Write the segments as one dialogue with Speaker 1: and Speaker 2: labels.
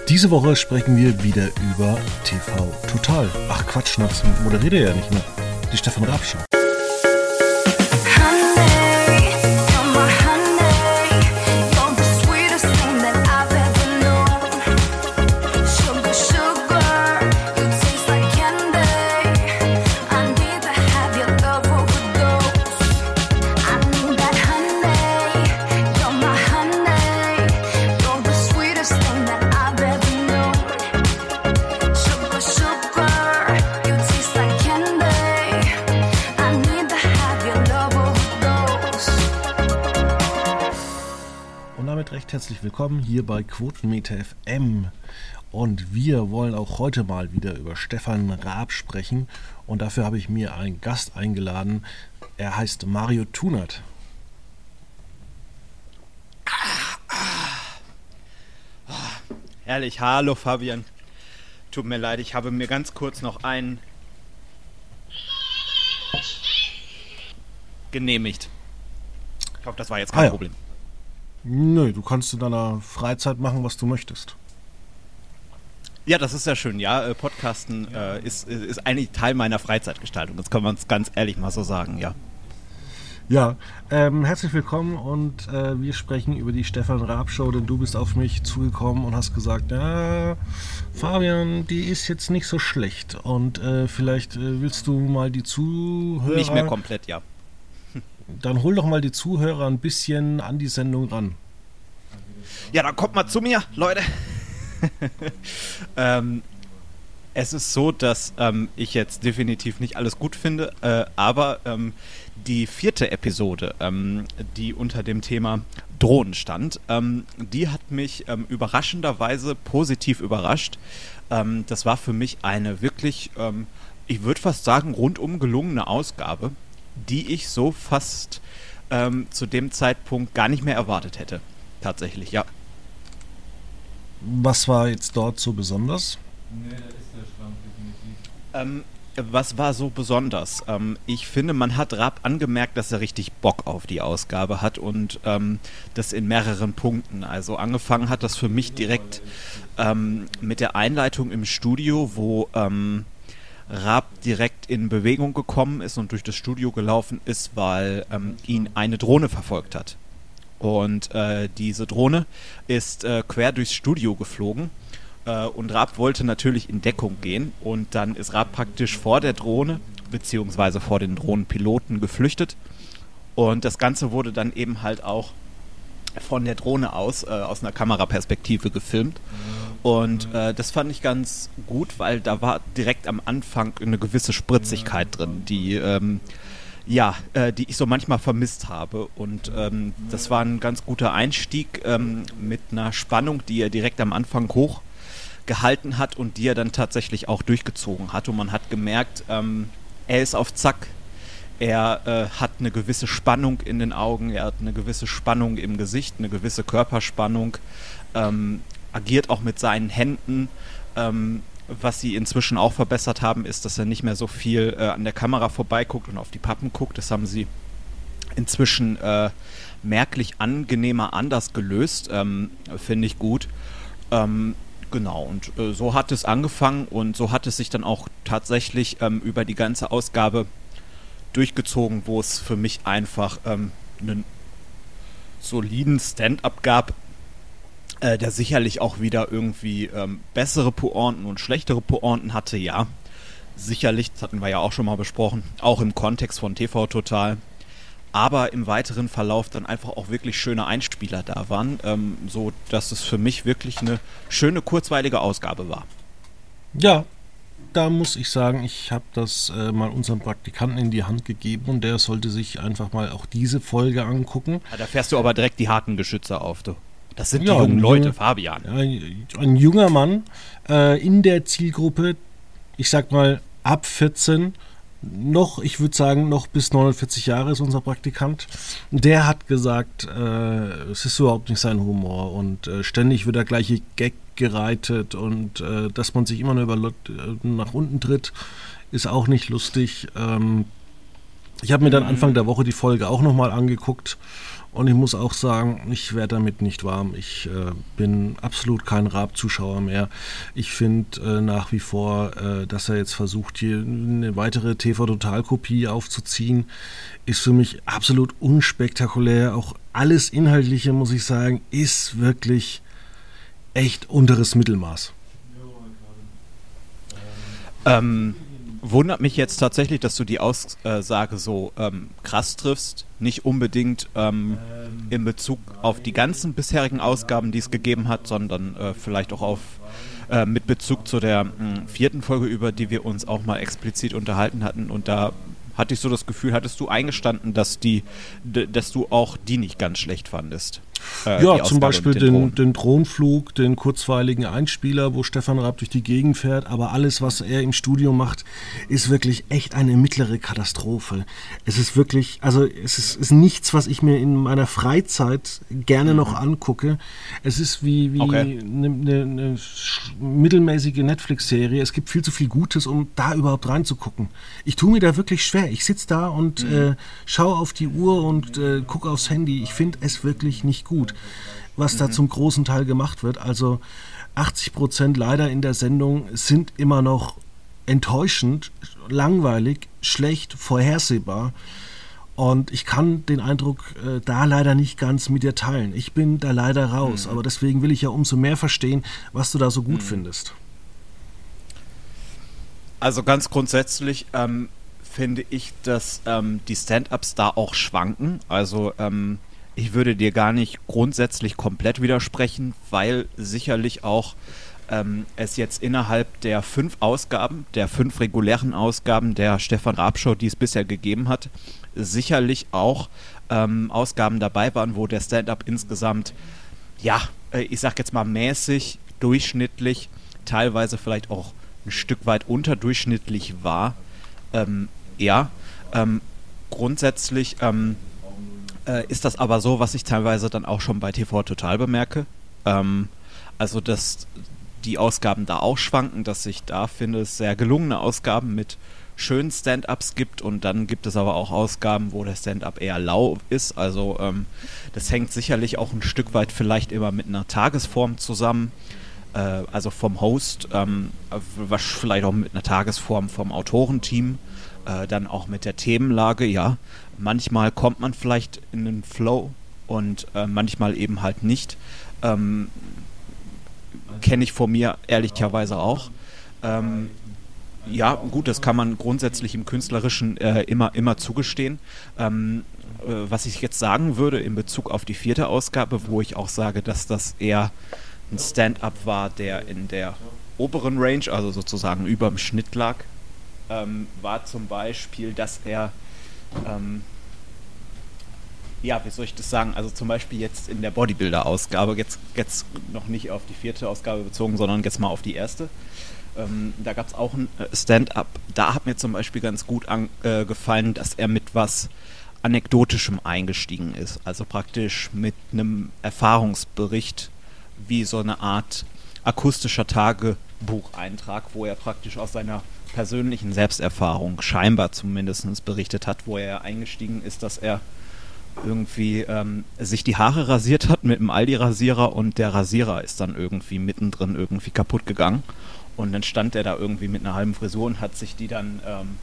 Speaker 1: Diese Woche sprechen wir wieder über TV Total. Ach Quatsch, das moderiert er ja nicht mehr. Die Stefan Raab Show. Herzlich willkommen hier bei Quotenmeter FM und wir wollen auch heute mal wieder über Stefan Raab sprechen und dafür habe ich mir einen Gast eingeladen. Er heißt Mario Thunert.
Speaker 2: Herrlich, hallo Fabian. Tut mir leid, ich habe mir ganz kurz noch einen genehmigt. Ich hoffe, das war jetzt kein Problem.
Speaker 1: Nö, du kannst in deiner Freizeit machen, was du möchtest.
Speaker 2: Ja, das ist ja schön, ja. Podcasten ist eigentlich Teil meiner Freizeitgestaltung. Das kann man ganz ehrlich mal so sagen, ja.
Speaker 1: Ja, herzlich willkommen und wir sprechen über die Stefan Raab Show, denn du bist auf mich zugekommen und hast gesagt, ja, Fabian, die ist jetzt nicht so schlecht und vielleicht willst du mal die Zuhörer...
Speaker 2: Nicht mehr komplett, ja.
Speaker 1: Dann hol doch mal die Zuhörer ein bisschen an die Sendung ran.
Speaker 2: Ja, dann kommt mal zu mir, Leute. Es ist so, dass ich jetzt definitiv nicht alles gut finde, aber die 4. Episode, die unter dem Thema Drohnen stand, die hat mich überraschenderweise positiv überrascht. Das war für mich eine wirklich, ich würde fast sagen, rundum gelungene Ausgabe, die ich so fast zu dem Zeitpunkt gar nicht mehr erwartet hätte. Tatsächlich, ja.
Speaker 1: Was war jetzt dort so besonders?
Speaker 2: Nee, das ist der Schwamm definitiv. Was war so besonders? Ich finde, man hat Raab angemerkt, dass er richtig Bock auf die Ausgabe hat und das in mehreren Punkten. Also angefangen hat das für mich direkt mit der Einleitung im Studio, wo Raab direkt in Bewegung gekommen ist und durch das Studio gelaufen ist, weil ihn eine Drohne verfolgt hat. Und diese Drohne ist quer durchs Studio geflogen und Raab wollte natürlich in Deckung gehen und dann ist Raab praktisch vor der Drohne beziehungsweise vor den Drohnenpiloten geflüchtet und das Ganze wurde dann eben halt auch von der Drohne aus einer Kameraperspektive gefilmt. Und das fand ich ganz gut, weil da war direkt am Anfang eine gewisse Spritzigkeit drin, die ich so manchmal vermisst habe. Und das war ein ganz guter Einstieg mit einer Spannung, die er direkt am Anfang hochgehalten hat und die er dann tatsächlich auch durchgezogen hat. Und man hat gemerkt, er ist auf Zack. Er hat eine gewisse Spannung in den Augen, er hat eine gewisse Spannung im Gesicht, eine gewisse Körperspannung, agiert auch mit seinen Händen. Was sie inzwischen auch verbessert haben, ist, dass er nicht mehr so viel an der Kamera vorbeiguckt und auf die Pappen guckt. Das haben sie inzwischen merklich angenehmer anders gelöst, finde ich gut. Genau, und so hat es angefangen und so hat es sich dann auch tatsächlich über die ganze Ausgabe durchgezogen, wo es für mich einfach einen soliden Stand-up gab, der sicherlich auch wieder irgendwie bessere Pointen und schlechtere Pointen hatte, ja. Sicherlich, das hatten wir ja auch schon mal besprochen, auch im Kontext von TV Total. Aber im weiteren Verlauf dann einfach auch wirklich schöne Einspieler da waren, so dass es für mich wirklich eine schöne, kurzweilige Ausgabe war.
Speaker 1: Ja, da muss ich sagen, ich habe das mal unserem Praktikanten in die Hand gegeben und der sollte sich einfach mal auch diese Folge angucken.
Speaker 2: Ja, da fährst du aber direkt die Hakengeschütze auf, du. Das sind die jungen Leute, Fabian.
Speaker 1: Ja, ein junger Mann in der Zielgruppe, ich sag mal ab 14, ich würde sagen, noch bis 49 Jahre ist unser Praktikant. Der hat gesagt, es ist überhaupt nicht sein Humor und ständig wird der gleiche Gag gereitet und dass man sich immer nur nach unten tritt, ist auch nicht lustig. Ich habe mir dann Anfang der Woche die Folge auch nochmal angeguckt und ich muss auch sagen, ich werde damit nicht warm. Ich bin absolut kein Raab-Zuschauer mehr. Ich finde nach wie vor, dass er jetzt versucht, hier eine weitere TV-Total-Kopie aufzuziehen, ist für mich absolut unspektakulär. Auch alles Inhaltliche, muss ich sagen, ist wirklich echt unteres Mittelmaß.
Speaker 2: Wundert mich jetzt tatsächlich, dass du die Aussage so krass triffst. Nicht unbedingt in Bezug auf die ganzen bisherigen Ausgaben, die es gegeben hat, sondern vielleicht auch mit Bezug zu der 4. Folge, über die wir uns auch mal explizit unterhalten hatten. Und da hatte ich so das Gefühl, hattest du eingestanden, dass du auch die nicht ganz schlecht fandest.
Speaker 1: Ja, zum Beispiel den Drohnenflug, den kurzweiligen Einspieler, wo Stefan Raab durch die Gegend fährt, aber alles, was er im Studio macht, ist wirklich echt eine mittlere Katastrophe. Es ist wirklich, also es ist nichts, was ich mir in meiner Freizeit gerne noch angucke. Es ist wie eine mittelmäßige Netflix-Serie. Es gibt viel zu viel Gutes, um da überhaupt reinzugucken. Ich tue mir da wirklich schwer. Ich sitze da und schaue auf die Uhr und gucke aufs Handy. Ich finde es wirklich nicht gut, was da zum großen Teil gemacht wird. Also 80% leider in der Sendung sind immer noch enttäuschend, langweilig, schlecht, vorhersehbar. Und ich kann den Eindruck da leider nicht ganz mit dir teilen. Ich bin da leider raus, aber deswegen will ich ja umso mehr verstehen, was du da so gut findest.
Speaker 2: Also ganz grundsätzlich finde ich, dass die Stand-Ups da auch schwanken. Also ich würde dir gar nicht grundsätzlich komplett widersprechen, weil sicherlich auch es jetzt innerhalb der 5 regulären Ausgaben der Stefan Raab Show, die es bisher gegeben hat, sicherlich auch Ausgaben dabei waren, wo der Stand-Up insgesamt, ich sag jetzt mal mäßig, durchschnittlich, teilweise vielleicht auch ein Stück weit unterdurchschnittlich war. Grundsätzlich ist das aber so, was ich teilweise dann auch schon bei TV Total bemerke. Also, dass die Ausgaben da auch schwanken, dass ich da finde, es sehr gelungene Ausgaben mit schönen Stand-Ups gibt und dann gibt es aber auch Ausgaben, wo der Stand-Up eher lau ist. Also, das hängt sicherlich auch ein Stück weit vielleicht immer mit einer Tagesform zusammen. Also vom Host, vielleicht auch mit einer Tagesform vom Autorenteam. Dann auch mit der Themenlage, ja. Manchmal kommt man vielleicht in den Flow und manchmal eben halt nicht. Kenne ich von mir ehrlicherweise auch. Gut, das kann man grundsätzlich im Künstlerischen immer zugestehen. Was ich jetzt sagen würde in Bezug auf die 4. Ausgabe, wo ich auch sage, dass das eher ein Stand-up war, der in der oberen Range, also sozusagen über dem Schnitt lag, war zum Beispiel, dass er wie soll ich das sagen, also zum Beispiel jetzt in der Bodybuilder-Ausgabe, jetzt noch nicht auf die 4. Ausgabe bezogen, sondern jetzt mal auf die 1. Da gab es auch ein Stand-up, da hat mir zum Beispiel ganz gut gefallen, dass er mit was Anekdotischem eingestiegen ist, also praktisch mit einem Erfahrungsbericht, wie so eine Art akustischer Tagebucheintrag, wo er praktisch aus seiner persönlichen Selbsterfahrung scheinbar zumindest berichtet hat, wo er eingestiegen ist, dass er irgendwie sich die Haare rasiert hat mit einem Aldi-Rasierer und der Rasierer ist dann irgendwie mittendrin irgendwie kaputt gegangen und dann stand er da irgendwie mit einer halben Frisur und hat sich die dann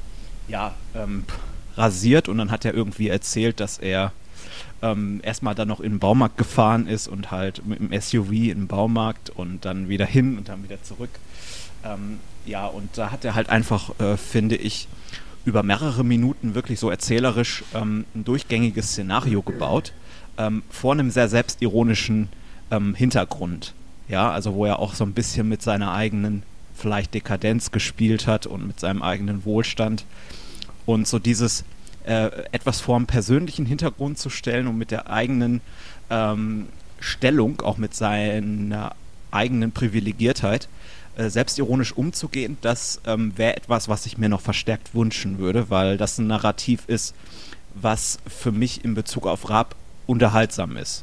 Speaker 2: rasiert und dann hat er irgendwie erzählt, dass er erstmal dann noch in den Baumarkt gefahren ist und halt mit dem SUV in den Baumarkt und dann wieder hin und dann wieder zurück. Und da hat er halt einfach, finde ich, über mehrere Minuten wirklich so erzählerisch ein durchgängiges Szenario gebaut, vor einem sehr selbstironischen Hintergrund. Ja, also wo er auch so ein bisschen mit seiner eigenen vielleicht Dekadenz gespielt hat und mit seinem eigenen Wohlstand. Und so dieses etwas vor einem persönlichen Hintergrund zu stellen und mit der eigenen Stellung, auch mit seiner eigenen Privilegiertheit, selbstironisch umzugehen, das wäre etwas, was ich mir noch verstärkt wünschen würde, weil das ein Narrativ ist, was für mich in Bezug auf Raab unterhaltsam ist.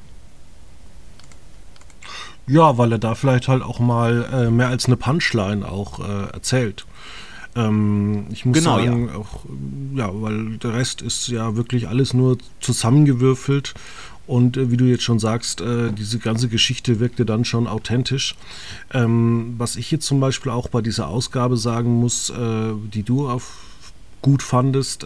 Speaker 1: Ja, weil er da vielleicht halt auch mal mehr als eine Punchline auch erzählt. Ich muss sagen, auch, ja, weil der Rest ist ja wirklich alles nur zusammengewürfelt. Und wie du jetzt schon sagst, diese ganze Geschichte wirkte dann schon authentisch. Was ich jetzt zum Beispiel auch bei dieser Ausgabe sagen muss, die du gut fandest,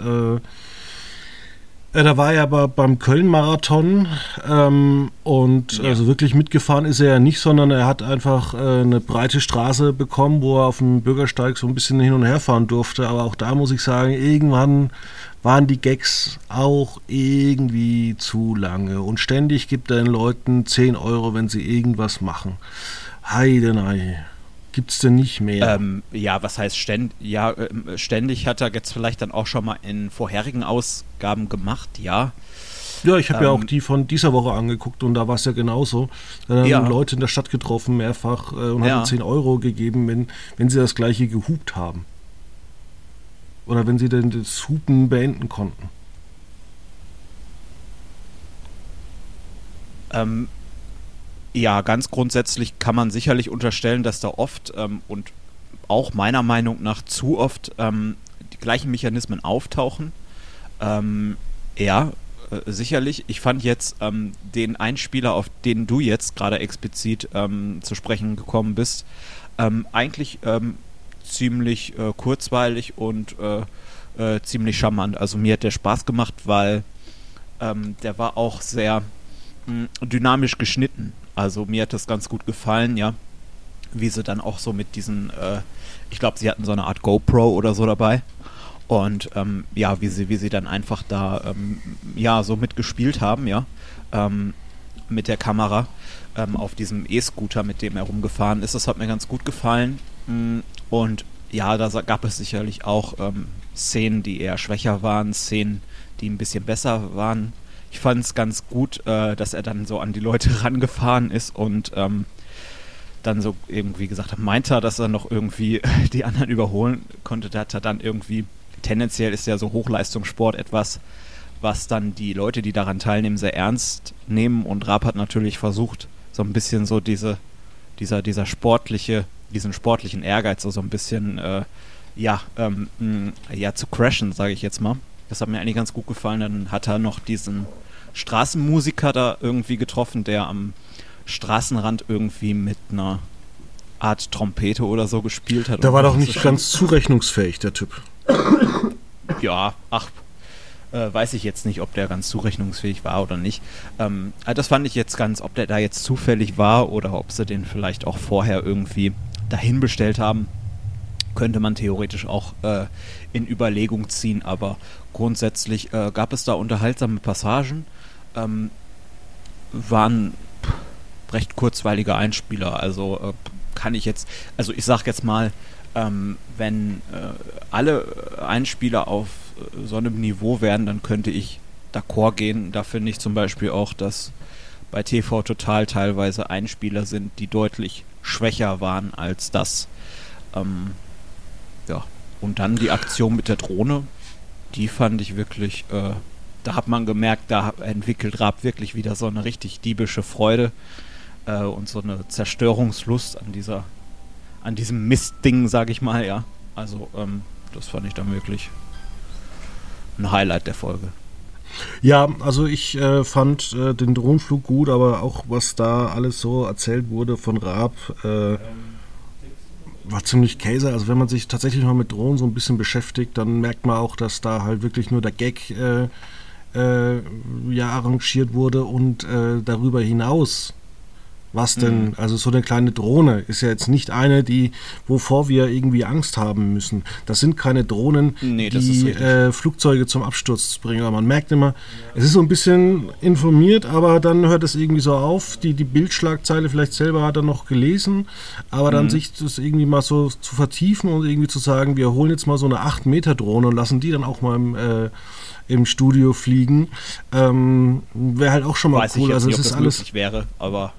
Speaker 1: da war er aber beim Köln-Marathon und also wirklich mitgefahren ist er ja nicht, sondern er hat einfach eine breite Straße bekommen, wo er auf dem Bürgersteig so ein bisschen hin und her fahren durfte. Aber auch da muss ich sagen, irgendwann waren die Gags auch irgendwie zu lange. Und ständig gibt er den Leuten 10 Euro, wenn sie irgendwas machen. Heidenei. Gibt's denn nicht mehr?
Speaker 2: Ja, was heißt ständig? Ja, ständig hat er jetzt vielleicht dann auch schon mal in vorherigen Ausgaben gemacht, ja.
Speaker 1: Ja, ich habe ja auch die von dieser Woche angeguckt und da war es ja genauso. Da haben Leute in der Stadt getroffen, mehrfach, und haben 10 Euro gegeben, wenn sie das Gleiche gehupt haben. Oder wenn sie denn das Hupen beenden konnten.
Speaker 2: Ja, ganz grundsätzlich kann man sicherlich unterstellen, dass da oft und auch meiner Meinung nach zu oft die gleichen Mechanismen auftauchen. Sicherlich. Ich fand jetzt den Einspieler, auf den du jetzt gerade explizit zu sprechen gekommen bist, eigentlich ziemlich kurzweilig und ziemlich charmant. Also mir hat der Spaß gemacht, weil der war auch sehr dynamisch geschnitten. Also mir hat das ganz gut gefallen, ja, wie sie dann auch so mit diesen, ich glaube, sie hatten so eine Art GoPro oder so dabei und wie sie dann einfach da so mitgespielt haben, ja, mit der Kamera auf diesem E-Scooter, mit dem er rumgefahren ist. Das hat mir ganz gut gefallen und ja, da gab es sicherlich auch Szenen, die eher schwächer waren, Szenen, die ein bisschen besser waren. Ich fand es ganz gut, dass er dann so an die Leute rangefahren ist und dann so irgendwie gesagt hat, meinte er, dass er noch irgendwie die anderen überholen konnte. Da hat er dann irgendwie, tendenziell ist ja so Hochleistungssport etwas, was dann die Leute, die daran teilnehmen, sehr ernst nehmen und Raab hat natürlich versucht, so ein bisschen so diesen sportlichen Ehrgeiz so ein bisschen zu crashen, sage ich jetzt mal. Das hat mir eigentlich ganz gut gefallen. Dann hat er noch diesen Straßenmusiker da irgendwie getroffen, der am Straßenrand irgendwie mit einer Art Trompete oder so gespielt hat.
Speaker 1: Der war doch nicht ganz zurechnungsfähig, der Typ.
Speaker 2: Ja, weiß ich jetzt nicht, ob der ganz zurechnungsfähig war oder nicht. Das fand ich jetzt ganz, ob der da jetzt zufällig war oder ob sie den vielleicht auch vorher irgendwie dahin bestellt haben, könnte man theoretisch auch in Überlegung ziehen, aber grundsätzlich gab es da unterhaltsame Passagen, waren recht kurzweilige Einspieler, also ich sag jetzt mal, wenn alle Einspieler auf so einem Niveau wären, dann könnte ich d'accord gehen. Da finde ich zum Beispiel auch, dass bei TV Total teilweise Einspieler sind, die deutlich schwächer waren als das. Und dann die Aktion mit der Drohne, die fand ich wirklich, da hat man gemerkt, da entwickelt Raab wirklich wieder so eine richtig diebische Freude und so eine Zerstörungslust an diesem Mistding, sag ich mal, ja. Also das fand ich dann wirklich ein Highlight der Folge.
Speaker 1: Ja, also ich fand den Drohnenflug gut, aber auch was da alles so erzählt wurde von Raab, war ziemlich Käse. Also wenn man sich tatsächlich mal mit Drohnen so ein bisschen beschäftigt, dann merkt man auch, dass da halt wirklich nur der Gag arrangiert wurde und darüber hinaus, was denn, also so eine kleine Drohne ist ja jetzt nicht eine, wovor wir irgendwie Angst haben müssen. Das sind keine Drohnen, die Flugzeuge zum Absturz bringen. Aber man merkt immer, es ist so ein bisschen informiert, aber dann hört es irgendwie so auf. Die Bildschlagzeile vielleicht selber hat er noch gelesen, aber dann sich das irgendwie mal so zu vertiefen und irgendwie zu sagen, wir holen jetzt mal so eine 8-Meter-Drohne und lassen die dann auch mal im Studio fliegen, wäre halt auch schon mal cool.
Speaker 2: Weiß ich jetzt
Speaker 1: also
Speaker 2: nicht,
Speaker 1: es
Speaker 2: ob
Speaker 1: ist
Speaker 2: das
Speaker 1: alles
Speaker 2: möglich wäre, aber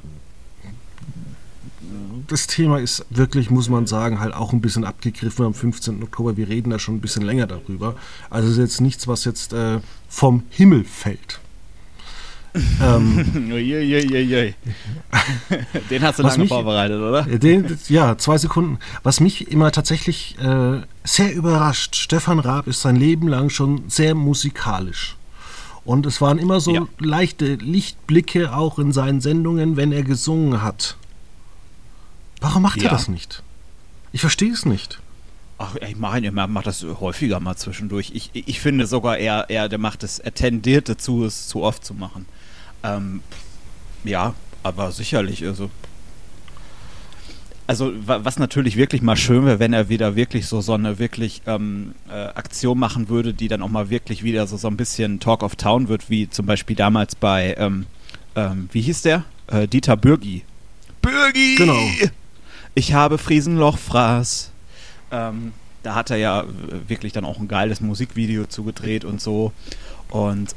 Speaker 1: das Thema ist wirklich, muss man sagen, halt auch ein bisschen abgegriffen am 15. Oktober. Wir reden da schon ein bisschen länger darüber. Also es ist jetzt nichts, was jetzt vom Himmel fällt.
Speaker 2: Uiuiuiui. Den hast du lange vorbereitet, oder?
Speaker 1: Ja, 2 Sekunden. Was mich immer tatsächlich sehr überrascht, Stefan Raab ist sein Leben lang schon sehr musikalisch. Und es waren immer so leichte Lichtblicke auch in seinen Sendungen, wenn er gesungen hat. Warum macht er das nicht? Ich verstehe es nicht.
Speaker 2: Ach, ich meine, er macht das häufiger mal zwischendurch. Ich finde sogar, er tendiert dazu, es zu oft zu machen. Ja, aber sicherlich, also was natürlich wirklich mal schön wäre, wenn er wieder wirklich so eine wirklich Aktion machen würde, die dann auch mal wirklich wieder so ein bisschen Talk of Town wird, wie zum Beispiel damals bei, wie hieß der? Dieter Bürgi. Bürgi!
Speaker 1: Genau.
Speaker 2: Ich habe Friesenloch-Fraß. Da hat er ja wirklich dann auch ein geiles Musikvideo zugedreht und so. Und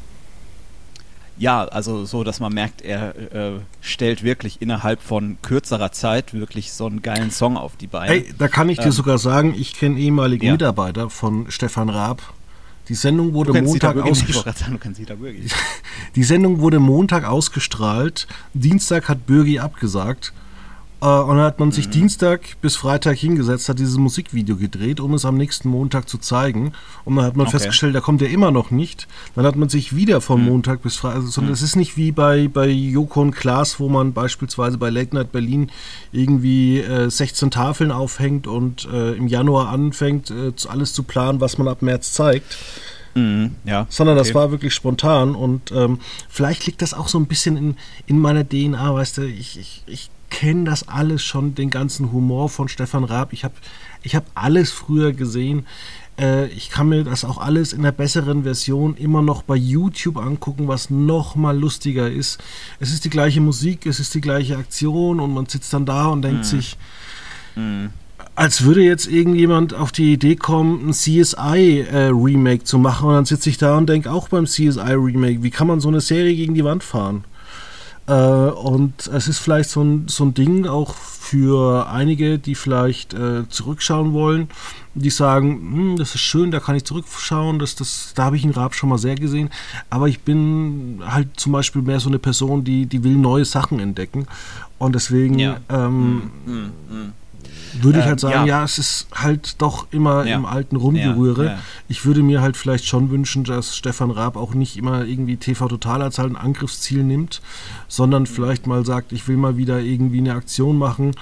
Speaker 2: ja, also so, dass man merkt, er stellt wirklich innerhalb von kürzerer Zeit wirklich so einen geilen Song auf die Beine.
Speaker 1: Hey, da kann ich dir sogar sagen, ich kenne ehemalige Mitarbeiter von Stefan Raab. Die Sendung wurde Montag ausgestrahlt. Die Sendung wurde Montag ausgestrahlt. Dienstag hat Bürgi abgesagt. Und dann hat man sich Dienstag bis Freitag hingesetzt, hat dieses Musikvideo gedreht, um es am nächsten Montag zu zeigen. Und dann hat man festgestellt, da kommt er immer noch nicht. Dann hat man sich wieder von Montag bis Freitag, sondern es ist nicht wie bei Joko und Klaas, wo man beispielsweise bei Late Night Berlin irgendwie 16 Tafeln aufhängt und im Januar anfängt, alles zu planen, was man ab März zeigt. Sondern das war wirklich spontan und vielleicht liegt das auch so ein bisschen in meiner DNA, weißt du, ich kenne das alles schon, den ganzen Humor von Stefan Raab. Ich hab alles früher gesehen. Ich kann mir das auch alles in der besseren Version immer noch bei YouTube angucken, was noch mal lustiger ist. Es ist die gleiche Musik, es ist die gleiche Aktion und man sitzt dann da und denkt sich, als würde jetzt irgendjemand auf die Idee kommen, ein CSI-Remake zu machen und dann sitze ich da und denke auch beim CSI-Remake, wie kann man so eine Serie gegen die Wand fahren? Und es ist vielleicht so ein Ding auch für einige, die vielleicht zurückschauen wollen, die sagen, das ist schön, da kann ich zurückschauen, da habe ich den Raab schon mal sehr gesehen, aber ich bin halt zum Beispiel mehr so eine Person, die will neue Sachen entdecken und deswegen würde ich halt sagen, es ist halt doch immer im alten Rumgerühre. Ja. Ich würde mir halt vielleicht schon wünschen, dass Stefan Raab auch nicht immer irgendwie TV Total als halt ein Angriffsziel nimmt, sondern vielleicht mal sagt, ich will mal wieder irgendwie eine Aktion machen,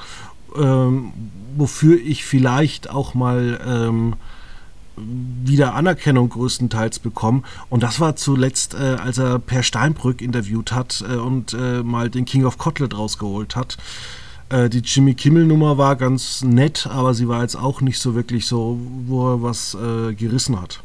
Speaker 1: wofür ich vielleicht auch mal wieder Anerkennung größtenteils bekomme. Und das war zuletzt, als er Per Steinbrück interviewt hat und mal den King of Kotlet rausgeholt hat. Die Jimmy Kimmel-Nummer war ganz nett, aber sie war jetzt auch nicht so wirklich so, wo er was gerissen hat.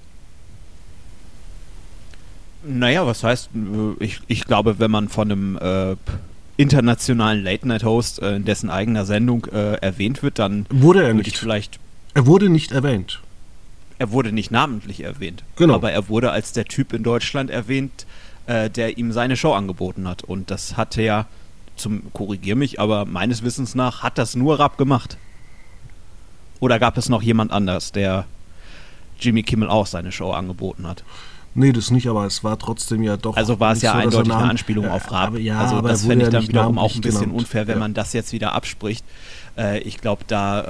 Speaker 2: Naja, was heißt, ich glaube, wenn man von einem internationalen Late-Night-Host in dessen eigener Sendung erwähnt wird, dann
Speaker 1: wurde er nicht. Er wurde nicht erwähnt.
Speaker 2: Er wurde nicht namentlich erwähnt.
Speaker 1: Genau.
Speaker 2: Aber er wurde als der Typ in Deutschland erwähnt, der ihm seine Show angeboten hat. Und das hatte ja korrigier mich, aber meines Wissens nach hat das nur Raab gemacht. Oder gab es noch jemand anders, der Jimmy Kimmel auch seine Show angeboten hat?
Speaker 1: Nee, das nicht, aber es war trotzdem ja doch...
Speaker 2: Also war es ja so, eindeutig eine Anspielung auf Raab. Also
Speaker 1: aber
Speaker 2: das fände ich dann wiederum auch ein bisschen
Speaker 1: genannt.
Speaker 2: Unfair, wenn man das jetzt wieder abspricht. Ich glaube,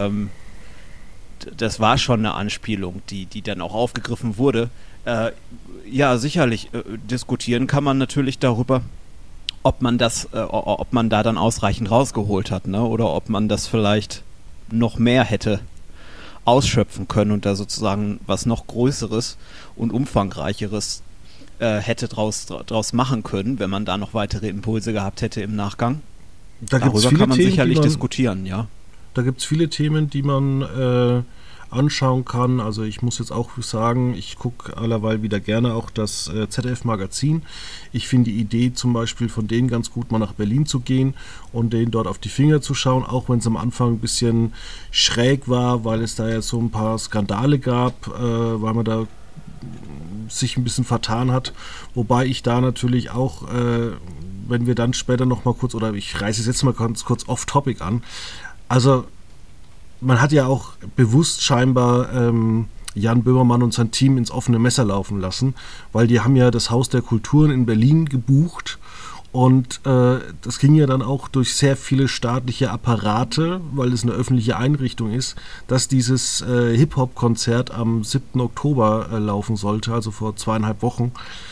Speaker 2: das war schon eine Anspielung, die dann auch aufgegriffen wurde. Ja, sicherlich, diskutieren kann man natürlich darüber, ob man da dann ausreichend rausgeholt hat, ne? Oder ob man das vielleicht noch mehr hätte ausschöpfen können und da sozusagen was noch Größeres und Umfangreicheres hätte draus machen können, wenn man da noch weitere Impulse gehabt hätte im Nachgang. Darüber kann man sicherlich diskutieren, ja.
Speaker 1: Da gibt es viele Themen, die man anschauen kann. Also ich muss jetzt auch sagen, ich gucke allerweil wieder gerne auch das ZDF-Magazin. Ich finde die Idee zum Beispiel von denen ganz gut, mal nach Berlin zu gehen und denen dort auf die Finger zu schauen, auch wenn es am Anfang ein bisschen schräg war, weil es da ja so ein paar Skandale gab, weil man da sich ein bisschen vertan hat. Wobei ich da natürlich auch, wenn wir dann später noch mal kurz, oder ich reiße es jetzt mal ganz kurz off-topic an, also man hat ja auch bewusst scheinbar Jan Böhmermann und sein Team ins offene Messer laufen lassen, weil die haben ja das Haus der Kulturen in Berlin gebucht. Und das ging ja dann auch durch sehr viele staatliche Apparate, weil es eine öffentliche Einrichtung ist, dass dieses Hip-Hop-Konzert am 7. Oktober laufen sollte, also vor 2,5 Wochen.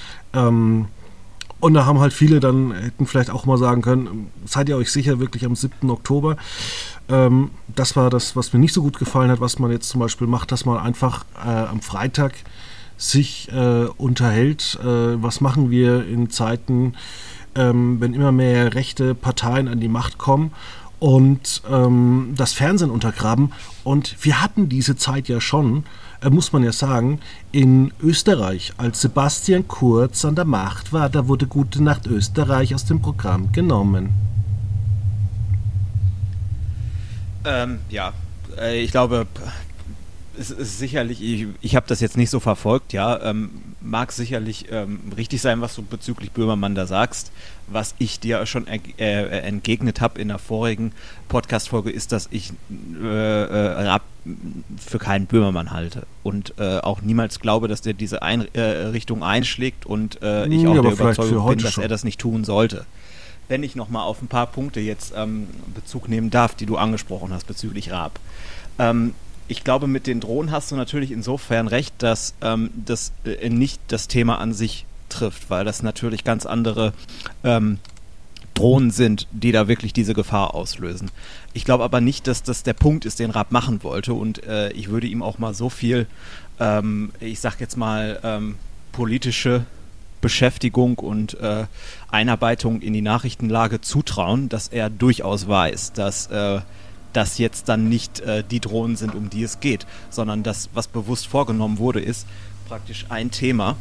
Speaker 1: Und da haben halt viele dann, hätten vielleicht auch mal sagen können, seid ihr euch sicher wirklich am 7. Oktober? Das war das, was mir nicht so gut gefallen hat, was man jetzt zum Beispiel macht, dass man einfach am Freitag sich unterhält. Was machen wir in Zeiten, wenn immer mehr rechte Parteien an die Macht kommen und das Fernsehen untergraben. Und wir hatten diese Zeit ja schon, muss man ja sagen, in Österreich, als Sebastian Kurz an der Macht war, da wurde Gute Nacht Österreich aus dem Programm genommen.
Speaker 2: Ich glaube, es ist sicherlich, ich habe das jetzt nicht so verfolgt, ja, mag sicherlich richtig sein, was du bezüglich Böhmermann da sagst. Was ich dir schon entgegnet habe in der vorigen Podcast-Folge, ist, dass ich Raab für keinen Böhmermann halte und auch niemals glaube, dass der diese Richtung einschlägt und ich auch der Überzeugung bin, dass er das nicht tun sollte. Wenn ich nochmal auf ein paar Punkte jetzt Bezug nehmen darf, die du angesprochen hast bezüglich Raab. Ich glaube, mit den Drohnen hast du natürlich insofern recht, dass das nicht das Thema an sich trifft, weil das natürlich ganz andere Drohnen sind, die da wirklich diese Gefahr auslösen. Ich glaube aber nicht, dass das der Punkt ist, den Raab machen wollte und ich würde ihm auch mal so viel, ich sag jetzt mal, politische Beschäftigung und Einarbeitung in die Nachrichtenlage zutrauen, dass er durchaus weiß, dass das jetzt dann nicht die Drohnen sind, um die es geht, sondern das, was bewusst vorgenommen wurde, ist praktisch ein Thema,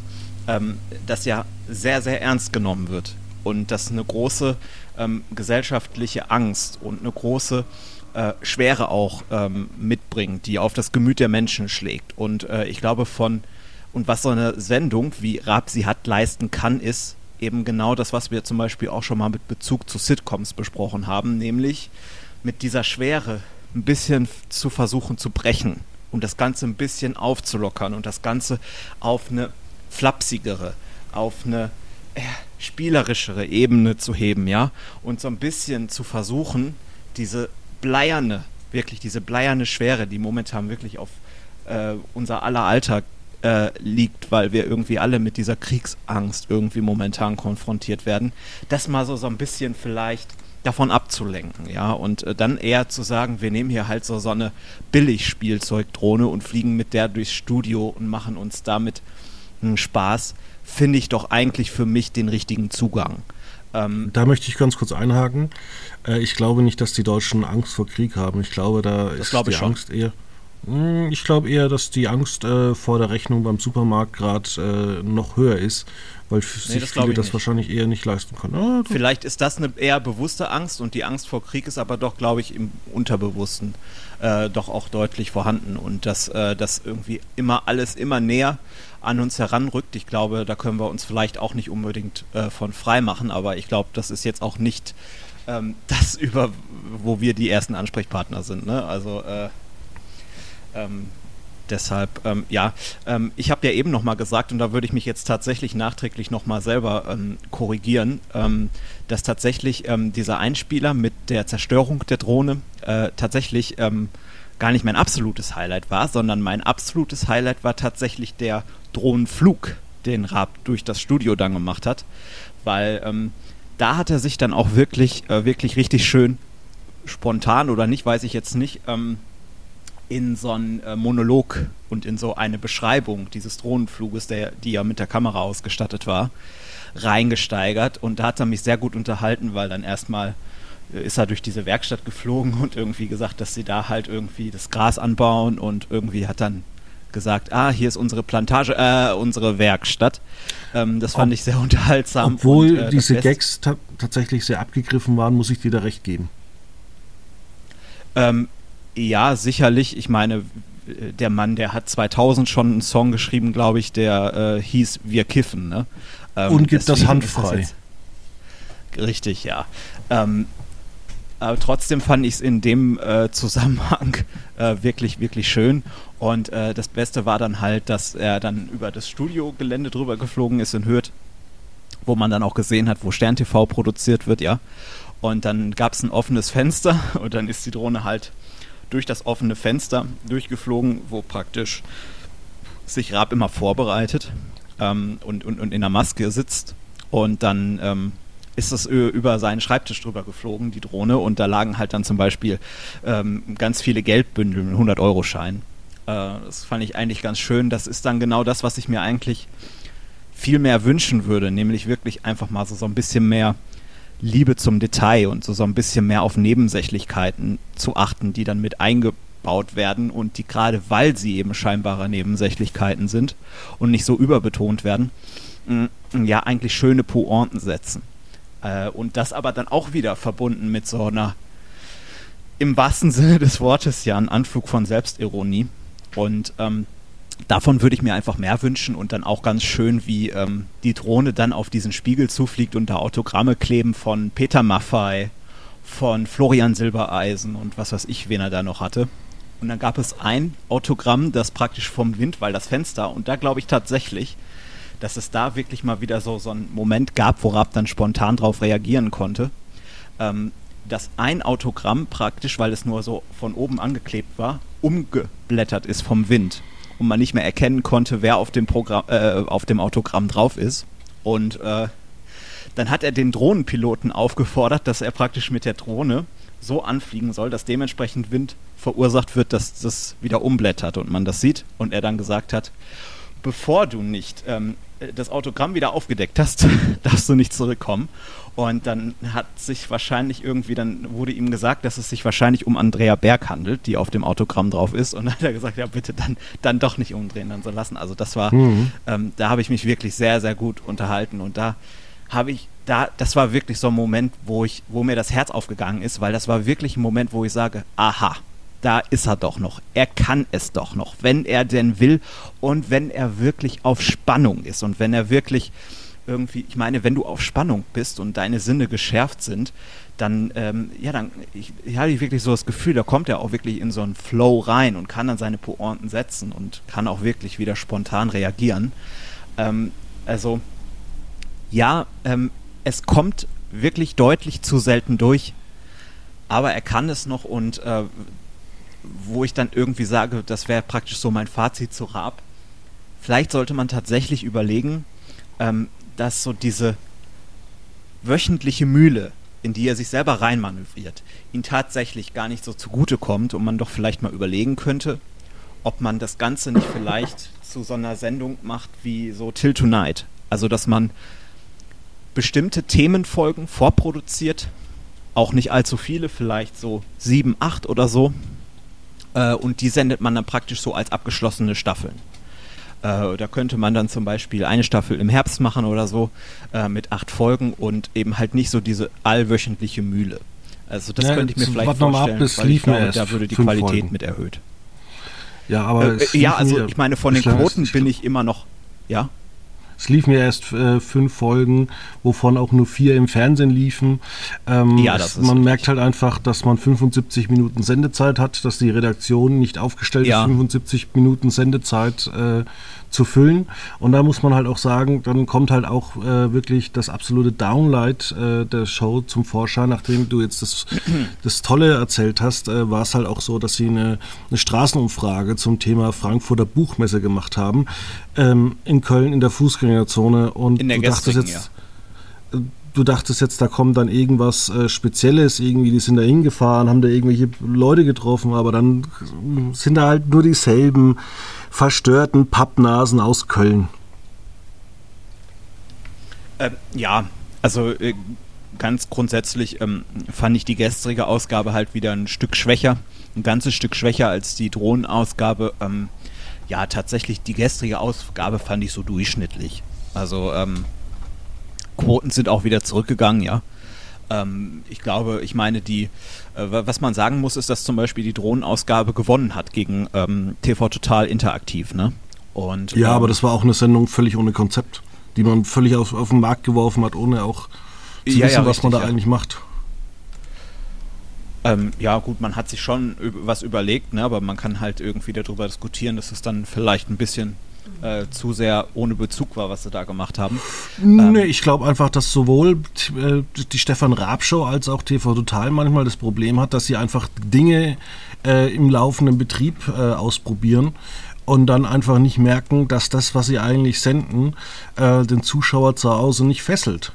Speaker 2: das ja sehr, sehr ernst genommen wird und das eine große gesellschaftliche Angst und eine große Schwere auch mitbringt, die auf das Gemüt der Menschen schlägt. Und ich glaube und was so eine Sendung, wie Raab sie hat, leisten kann, ist eben genau das, was wir zum Beispiel auch schon mal mit Bezug zu Sitcoms besprochen haben, nämlich mit dieser Schwere ein bisschen zu versuchen zu brechen und das Ganze ein bisschen aufzulockern und das Ganze auf eine flapsigere, auf eine spielerischere Ebene zu heben, ja, und so ein bisschen zu versuchen, diese bleierne Schwere, die momentan wirklich auf unser aller Alltag liegt, weil wir irgendwie alle mit dieser Kriegsangst irgendwie momentan konfrontiert werden, das mal so ein bisschen vielleicht davon abzulenken, ja, und dann eher zu sagen, wir nehmen hier halt so eine Billig-Spielzeugdrohne und fliegen mit der durchs Studio und machen uns damit einen Spaß, finde ich doch eigentlich für mich den richtigen Zugang.
Speaker 1: Da möchte ich ganz kurz einhaken. Ich glaube nicht, dass die Deutschen Angst vor Krieg haben. Ich glaube, da ist die Angst eher... Ich glaube eher, dass die Angst vor der Rechnung beim Supermarkt gerade noch höher ist, weil sich viele das wahrscheinlich eher nicht leisten können.
Speaker 2: Vielleicht ist das eine eher bewusste Angst und die Angst vor Krieg ist aber doch, glaube ich, im Unterbewussten doch auch deutlich vorhanden und dass das irgendwie alles immer näher an uns heranrückt. Ich glaube, da können wir uns vielleicht auch nicht unbedingt von frei machen, aber ich glaube, das ist jetzt auch nicht das, wo wir die ersten Ansprechpartner sind, ne? Also deshalb, ich habe ja eben nochmal gesagt, und da würde ich mich jetzt tatsächlich nachträglich nochmal selber korrigieren, dass tatsächlich dieser Einspieler mit der Zerstörung der Drohne tatsächlich gar nicht mein absolutes Highlight war, sondern mein absolutes Highlight war tatsächlich der Drohnenflug, den Raab durch das Studio dann gemacht hat, weil da hat er sich dann auch wirklich richtig schön spontan oder nicht, weiß ich jetzt nicht, in so einen Monolog und in so eine Beschreibung dieses Drohnenfluges, die ja mit der Kamera ausgestattet war, reingesteigert. Und da hat er mich sehr gut unterhalten, weil dann erstmal ist er durch diese Werkstatt geflogen und irgendwie gesagt, dass sie da halt irgendwie das Gras anbauen und irgendwie hat dann gesagt, hier ist unsere Plantage, unsere Werkstatt. Das fand ich sehr unterhaltsam.
Speaker 1: Obwohl und, diese Gags tatsächlich sehr abgegriffen waren, muss ich dir da recht geben.
Speaker 2: Ja, sicherlich. Ich meine, der Mann, der hat 2000 schon einen Song geschrieben, glaube ich, der hieß Wir kiffen, ne?
Speaker 1: Und gibt das handfrei.
Speaker 2: Richtig, ja. Aber trotzdem fand ich es in dem Zusammenhang wirklich, wirklich schön. Und das Beste war dann halt, dass er dann über das Studiogelände drüber geflogen ist in Hürth, wo man dann auch gesehen hat, wo Stern TV produziert wird, ja. Und dann gab es ein offenes Fenster und dann ist die Drohne halt durch das offene Fenster durchgeflogen, wo praktisch sich Raab immer vorbereitet und in der Maske sitzt. Und dann ist es über seinen Schreibtisch drüber geflogen, die Drohne, und da lagen halt dann zum Beispiel ganz viele Geldbündel mit 100-Euro-Scheinen. Das fand ich eigentlich ganz schön. Das ist dann genau das, was ich mir eigentlich viel mehr wünschen würde, nämlich wirklich einfach mal so ein bisschen mehr Liebe zum Detail und so ein bisschen mehr auf Nebensächlichkeiten zu achten, die dann mit eingebaut werden und die, gerade weil sie eben scheinbare Nebensächlichkeiten sind und nicht so überbetont werden, ja eigentlich schöne Pointen setzen. Und das aber dann auch wieder verbunden mit so einer, im wahrsten Sinne des Wortes, ja, ein Anflug von Selbstironie. Und davon würde ich mir einfach mehr wünschen und dann auch ganz schön, wie die Drohne dann auf diesen Spiegel zufliegt und da Autogramme kleben von Peter Maffay, von Florian Silbereisen und was weiß ich, wen er da noch hatte. Und dann gab es ein Autogramm, das praktisch vom Wind, weil das Fenster, und da glaube ich tatsächlich, dass es da wirklich mal wieder so einen Moment gab, wo Raab dann spontan drauf reagieren konnte, dass ein Autogramm praktisch, weil es nur so von oben angeklebt war, umgeblättert ist vom Wind und man nicht mehr erkennen konnte, wer auf dem Autogramm drauf ist. Und dann hat er den Drohnenpiloten aufgefordert, dass er praktisch mit der Drohne so anfliegen soll, dass dementsprechend Wind verursacht wird, dass das wieder umblättert und man das sieht. Und er dann gesagt hat, bevor du nicht das Autogramm wieder aufgedeckt hast, darfst du nicht zurückkommen. Und dann wurde ihm gesagt, dass es sich wahrscheinlich um Andrea Berg handelt, die auf dem Autogramm drauf ist. Und dann hat er gesagt, ja bitte dann doch nicht umdrehen, dann so lassen. Also das war, da habe ich mich wirklich sehr, sehr gut unterhalten. Und das war wirklich so ein Moment, wo mir das Herz aufgegangen ist, weil das war wirklich ein Moment, wo ich sage, aha, da ist er doch noch. Er kann es doch noch, wenn er denn will und wenn er wirklich auf Spannung ist und wenn er wirklich irgendwie, ich meine, wenn du auf Spannung bist und deine Sinne geschärft sind, dann hatte ich wirklich so das Gefühl, da kommt er auch wirklich in so einen Flow rein und kann dann seine Pointen setzen und kann auch wirklich wieder spontan reagieren. Es kommt wirklich deutlich zu selten durch, aber er kann es noch und wo ich dann irgendwie sage, das wäre praktisch so mein Fazit zu Raab. Vielleicht sollte man tatsächlich überlegen, dass so diese wöchentliche Mühle, in die er sich selber reinmanövriert, ihn tatsächlich gar nicht so zugute kommt und man doch vielleicht mal überlegen könnte, ob man das Ganze nicht vielleicht zu so einer Sendung macht wie so Till Tonight. Also, dass man bestimmte Themenfolgen vorproduziert, auch nicht allzu viele, vielleicht so 7, 8 oder so, und die sendet man dann praktisch so als abgeschlossene Staffeln. Da könnte man dann zum Beispiel eine Staffel im Herbst machen oder so, mit 8 Folgen und eben halt nicht so diese allwöchentliche Mühle. Also das könnte ich mir vielleicht vorstellen, weil ich glaube, da würde die Qualität Folgen mit erhöht.
Speaker 1: Ja, aber
Speaker 2: ich meine, von den Quoten bin ich immer noch, ja?
Speaker 1: Es liefen ja erst 5 Folgen, wovon auch nur 4 im Fernsehen liefen. Man merkt halt einfach, dass man 75 Minuten Sendezeit hat, dass die Redaktion nicht aufgestellt ist, 75 Minuten Sendezeit zu füllen. Und da muss man halt auch sagen, dann kommt halt auch wirklich das absolute Downlight der Show zum Vorschein. Nachdem du jetzt das Tolle erzählt hast, war es halt auch so, dass sie eine Straßenumfrage zum Thema Frankfurter Buchmesse gemacht haben, in Köln in der Fußgängerzone. Und du dachtest jetzt, da kommt dann irgendwas Spezielles, irgendwie, die sind da hingefahren, haben da irgendwelche Leute getroffen, aber dann sind da halt nur dieselben verstörten Pappnasen aus Köln.
Speaker 2: Ganz grundsätzlich fand ich die gestrige Ausgabe halt wieder ein ganzes Stück schwächer als die Drohnenausgabe. Tatsächlich die gestrige Ausgabe fand ich so durchschnittlich. Also Quoten sind auch wieder zurückgegangen, ja. Ich meine, was man sagen muss, ist, dass zum Beispiel die Drohnenausgabe gewonnen hat gegen TV Total Interaktiv, ne? Und,
Speaker 1: aber das war auch eine Sendung völlig ohne Konzept, die man völlig auf den Markt geworfen hat, ohne auch zu wissen, was man da eigentlich macht.
Speaker 2: Ja gut, man hat sich schon was überlegt, ne, aber man kann halt irgendwie darüber diskutieren, dass es dann vielleicht ein bisschen zu sehr ohne Bezug war, was sie da gemacht haben.
Speaker 1: Nee, ich glaube einfach, dass sowohl die Stefan Raab Show als auch TV Total manchmal das Problem hat, dass sie einfach Dinge im laufenden Betrieb ausprobieren und dann einfach nicht merken, dass das, was sie eigentlich senden, den Zuschauer zu Hause nicht fesselt.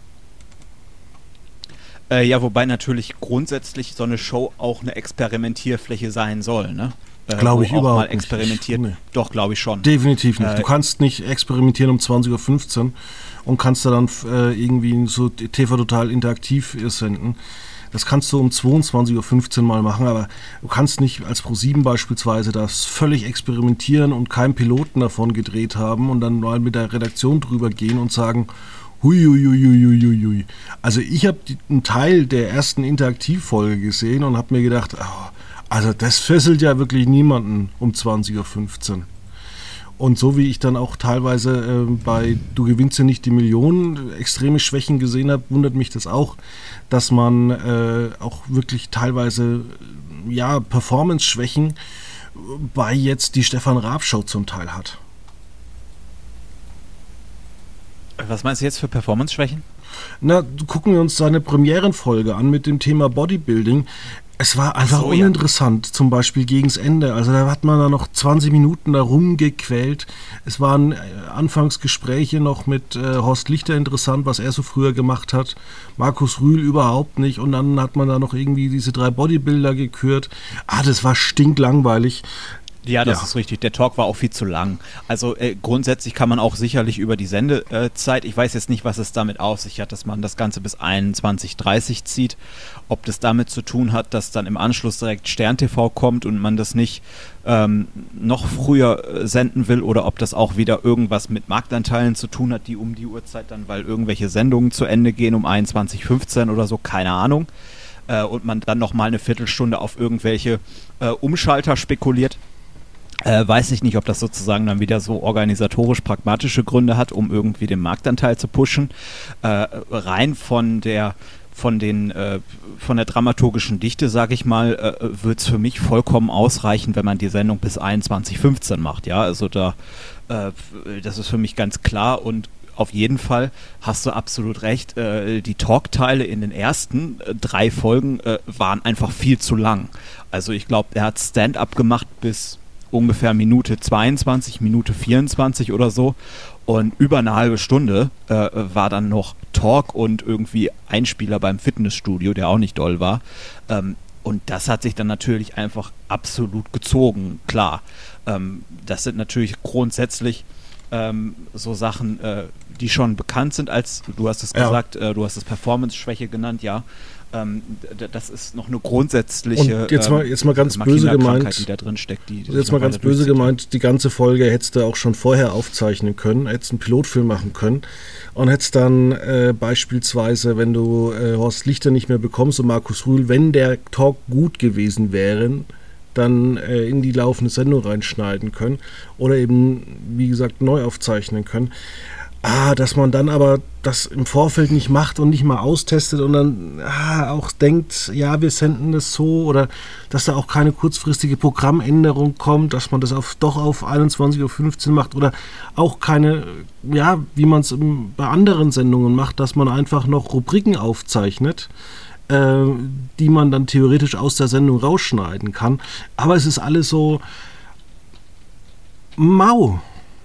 Speaker 2: Ja, wobei natürlich grundsätzlich so eine Show auch eine Experimentierfläche sein soll, ne?
Speaker 1: Glaube ich überhaupt
Speaker 2: mal experimentiert.
Speaker 1: nicht. Nee.
Speaker 2: Doch, glaube ich schon.
Speaker 1: Definitiv nicht. Du kannst nicht experimentieren um 20.15 Uhr und kannst da dann irgendwie so TV Total interaktiv senden. Das kannst du um 22.15 Uhr mal machen, aber du kannst nicht als Pro7 beispielsweise das völlig experimentieren und keinen Piloten davon gedreht haben und dann mal mit der Redaktion drüber gehen und sagen, hui. Also ich habe einen Teil der ersten Interaktivfolge gesehen und habe mir gedacht, also das fesselt ja wirklich niemanden um 20.15 Uhr. Und so wie ich dann auch teilweise bei Du gewinnst ja nicht die Millionen extreme Schwächen gesehen habe, wundert mich das auch, dass man auch wirklich teilweise Performance-Schwächen bei jetzt die Stefan Raab Show zum Teil hat.
Speaker 2: Was meinst du jetzt für Performance-Schwächen?
Speaker 1: Na, gucken wir uns seine Premierenfolge an mit dem Thema Bodybuilding. Es war einfach uninteressant, zum Beispiel gegens Ende. Also da hat man da noch 20 Minuten da rumgequält. Es waren Anfangsgespräche noch mit Horst Lichter interessant, was er so früher gemacht hat. Markus Rühl überhaupt nicht. Und dann hat man da noch irgendwie diese 3 Bodybuilder gekürt. Das war stinklangweilig.
Speaker 2: Ja, das ist richtig. Der Talk war auch viel zu lang. Also grundsätzlich kann man auch sicherlich über die Sendezeit, ich weiß jetzt nicht, was es damit auf sich hat, dass man das Ganze bis 21:30 zieht. Ob das damit zu tun hat, dass dann im Anschluss direkt Stern TV kommt und man das nicht noch früher senden will oder ob das auch wieder irgendwas mit Marktanteilen zu tun hat, die um die Uhrzeit dann, weil irgendwelche Sendungen zu Ende gehen um 21:15 oder so, keine Ahnung. Und man dann nochmal eine Viertelstunde auf irgendwelche Umschalter spekuliert. Weiß ich nicht, ob das sozusagen dann wieder so organisatorisch-pragmatische Gründe hat, um irgendwie den Marktanteil zu pushen. Rein von der dramaturgischen Dichte, sage ich mal, wird es für mich vollkommen ausreichen, wenn man die Sendung bis 21:15 macht. Ja, also das ist für mich ganz klar und auf jeden Fall hast du absolut recht. Die Talkteile in den ersten 3 Folgen waren einfach viel zu lang. Also ich glaube, er hat Stand-up gemacht bis ungefähr Minute 22, Minute 24 oder so. Und über eine halbe Stunde war dann noch Talk und irgendwie Einspieler beim Fitnessstudio, der auch nicht doll war. Und das hat sich dann natürlich einfach absolut gezogen, klar. Das sind natürlich grundsätzlich so Sachen, die schon bekannt sind als, du hast es gesagt, du hast es Performance-Schwäche genannt, ja. Das ist noch eine grundsätzliche
Speaker 1: und jetzt mal ganz böse gemeint,
Speaker 2: die da drin steckt.
Speaker 1: Jetzt mal ganz böse gemeint, die ganze Folge hättest du auch schon vorher aufzeichnen können, hättest einen Pilotfilm machen können und hättest dann beispielsweise, wenn du Horst Lichter nicht mehr bekommst und Markus Rühl, wenn der Talk gut gewesen wäre, dann in die laufende Sendung reinschneiden können oder eben, wie gesagt, neu aufzeichnen können. Dass man dann aber das im Vorfeld nicht macht und nicht mal austestet und dann auch denkt, ja, wir senden das so oder dass da auch keine kurzfristige Programmänderung kommt, dass man das doch auf 21:15 Uhr macht oder auch keine, ja, wie man es bei anderen Sendungen macht, dass man einfach noch Rubriken aufzeichnet, die man dann theoretisch aus der Sendung rausschneiden kann. Aber es ist alles so mau.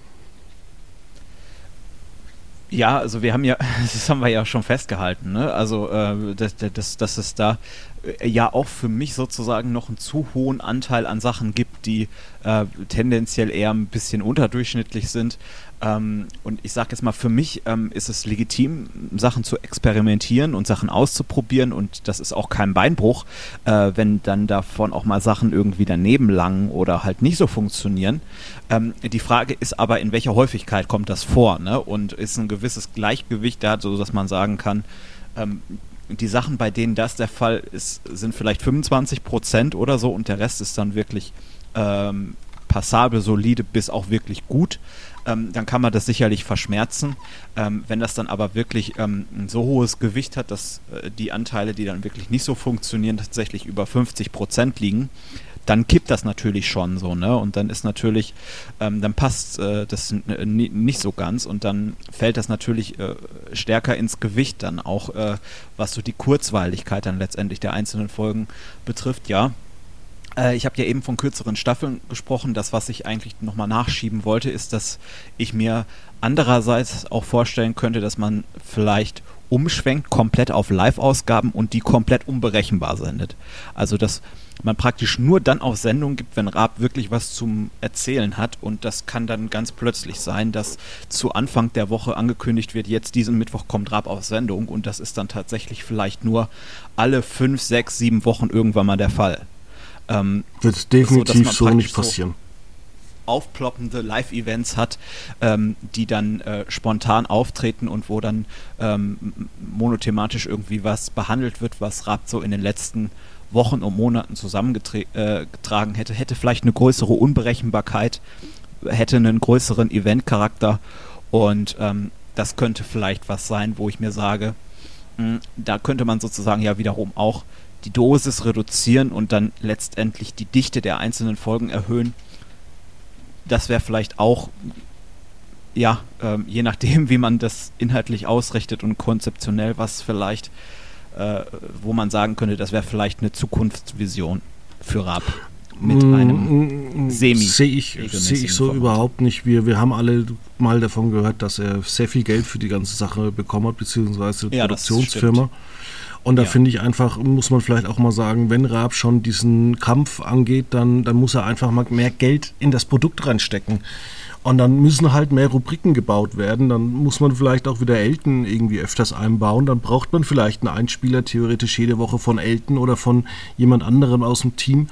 Speaker 2: Ja, also das haben wir ja schon festgehalten, ne? Also dass es da ja auch für mich sozusagen noch einen zu hohen Anteil an Sachen gibt, die tendenziell eher ein bisschen unterdurchschnittlich sind. Und ich sage jetzt mal, für mich ist es legitim, Sachen zu experimentieren und Sachen auszuprobieren und das ist auch kein Beinbruch, wenn dann davon auch mal Sachen irgendwie daneben langen oder halt nicht so funktionieren. Die Frage ist aber, in welcher Häufigkeit kommt das vor, ne? Und ist ein gewisses Gleichgewicht da, so dass man sagen kann, die Sachen, bei denen das der Fall ist, sind vielleicht 25% oder so und der Rest ist dann wirklich passabel, solide bis auch wirklich gut. dann kann man das sicherlich verschmerzen. Wenn das dann aber wirklich ein so hohes Gewicht hat, dass die Anteile, die dann wirklich nicht so funktionieren, tatsächlich über 50% liegen, dann kippt das natürlich schon so, ne? Und dann ist natürlich, dann passt das nicht so ganz und dann fällt das natürlich stärker ins Gewicht dann auch, was so die Kurzweiligkeit dann letztendlich der einzelnen Folgen betrifft, ja. Ich habe ja eben von kürzeren Staffeln gesprochen. Das, was ich eigentlich nochmal nachschieben wollte, ist, dass ich mir andererseits auch vorstellen könnte, dass man vielleicht umschwenkt komplett auf Live-Ausgaben und die komplett unberechenbar sendet. Also, dass man praktisch nur dann auf Sendung gibt, wenn Raab wirklich was zum Erzählen hat, und das kann dann ganz plötzlich sein, dass zu Anfang der Woche angekündigt wird, jetzt diesen Mittwoch kommt Raab auf Sendung, und das ist dann tatsächlich vielleicht nur alle 5, 6, 7 Wochen irgendwann mal der Fall.
Speaker 1: Wird definitiv so nicht passieren.
Speaker 2: Aufploppende Live-Events hat, die dann spontan auftreten und wo dann monothematisch irgendwie was behandelt wird, was Raab so in den letzten Wochen und Monaten zusammengetragen hätte vielleicht eine größere Unberechenbarkeit, hätte einen größeren Event-Charakter, und das könnte vielleicht was sein, wo ich mir sage, da könnte man sozusagen ja wiederum auch die Dosis reduzieren und dann letztendlich die Dichte der einzelnen Folgen erhöhen. Das wäre vielleicht auch, ja, je nachdem, wie man das inhaltlich ausrichtet und konzeptionell, was vielleicht, wo man sagen könnte, das wäre vielleicht eine Zukunftsvision für Raab mit einem
Speaker 1: Sehe ich so Format. Überhaupt nicht. Wir haben alle mal davon gehört, dass er sehr viel Geld für die ganze Sache bekommen hat, beziehungsweise die Produktionsfirma. Und da finde ich einfach, muss man vielleicht auch mal sagen, wenn Raab schon diesen Kampf angeht, dann muss er einfach mal mehr Geld in das Produkt reinstecken. Und dann müssen halt mehr Rubriken gebaut werden. Dann muss man vielleicht auch wieder Elton irgendwie öfters einbauen. Dann braucht man vielleicht einen Einspieler theoretisch jede Woche von Elton oder von jemand anderem aus dem Team.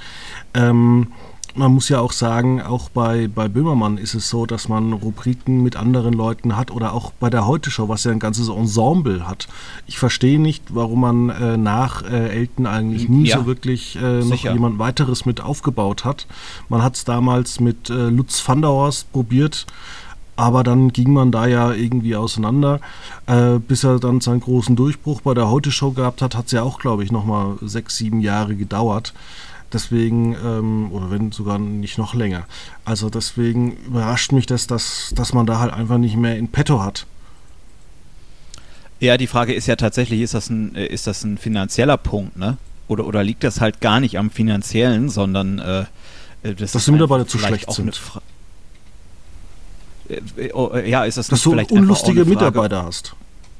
Speaker 1: Man muss ja auch sagen, auch bei Böhmermann ist es so, dass man Rubriken mit anderen Leuten hat, oder auch bei der Heute-Show, was ja ein ganzes Ensemble hat. Ich verstehe nicht, warum man nach Elton eigentlich nie so wirklich noch jemand weiteres mit aufgebaut hat. Man hat es damals mit Lutz van der Horst probiert, aber dann ging man da ja irgendwie auseinander. Bis er dann seinen großen Durchbruch bei der Heute-Show gehabt hat, hat es ja auch, glaube ich, nochmal 6, 7 Jahre gedauert. Deswegen, oder wenn sogar nicht noch länger. Also deswegen überrascht mich das, dass man da halt einfach nicht mehr in petto hat.
Speaker 2: Ja, die Frage ist ja tatsächlich, ist das ein finanzieller Punkt, ne? Oder liegt das halt gar nicht am Finanziellen, sondern
Speaker 1: dass die Mitarbeiter zu schlecht sind.
Speaker 2: Ist das
Speaker 1: dass du
Speaker 2: vielleicht
Speaker 1: unlustige Mitarbeiter hast.